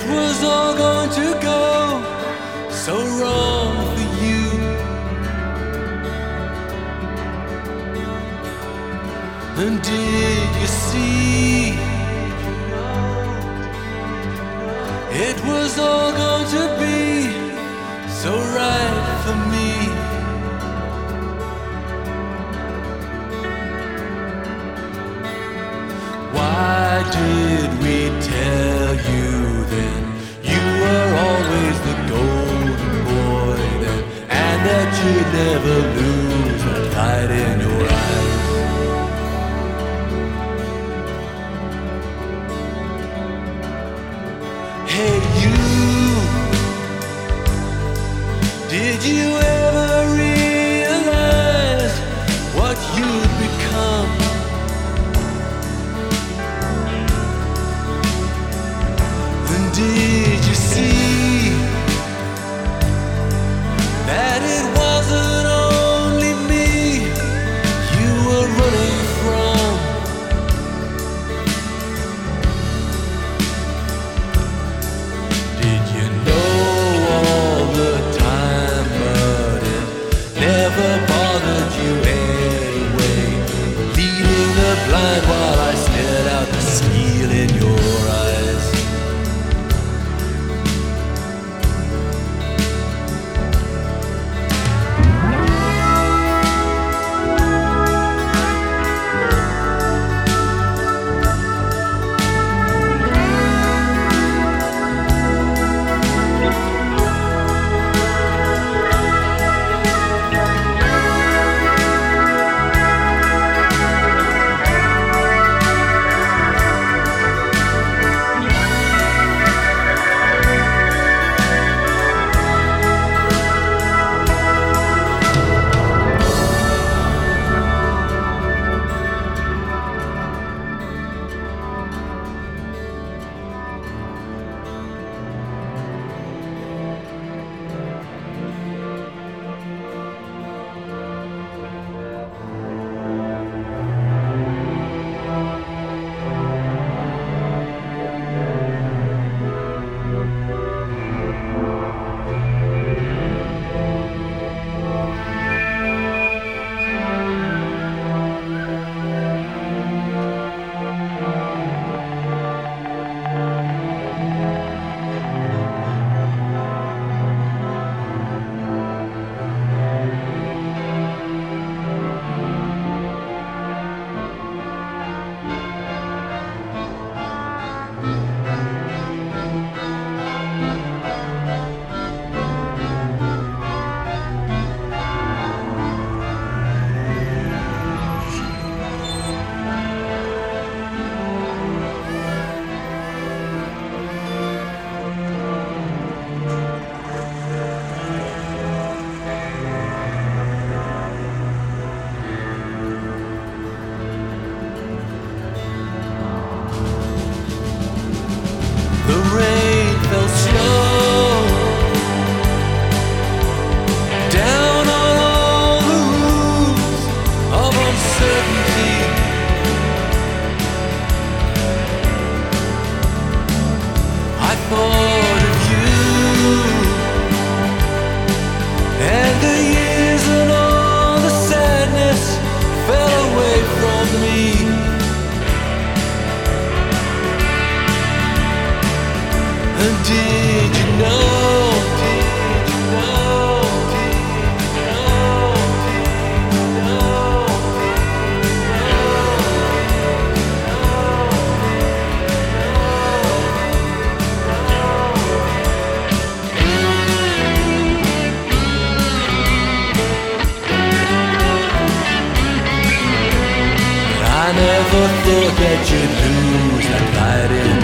was all going to go so wrong for you. And did you see? It was all going to be so right for me. Why did we tell you then you were always the golden boy then, and that you'd never lose that light in your eyes? Hey you, did you ever realize what you'd become? And did you see that it wasn't only me you were running from? Did you know all the time, but it never bothered you anyway, leading the blind while I stared out the steel in your eyes? The rain fell slow down on all the roofs of uncertainty. I thought of you and the years and all the sadness fell away from me. And did you know, did you know, did you know, did you know, I never thought that you'd lose that light in